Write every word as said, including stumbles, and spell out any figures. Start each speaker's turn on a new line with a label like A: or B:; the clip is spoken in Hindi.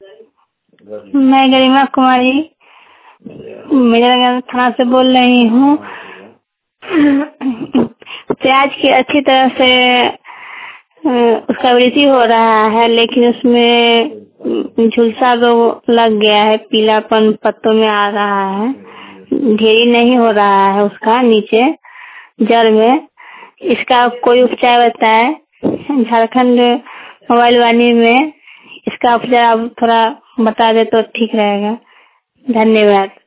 A: मैं गरिमा कुमारी मेजरगंज थाना से बोल रही हूँ। प्याज की अच्छी तरह से उसका वृद्धि हो रहा है, लेकिन उसमें झुलसा रोग लग गया है, पीलापन पत्तों में आ रहा है, ढेरी नहीं हो रहा है उसका नीचे जड़ में। इसका कोई उपचार बताए। झारखंड मोबाइल वाणी में इसका उपचार आप थोड़ा बता दे तो ठीक रहेगा। धन्यवाद।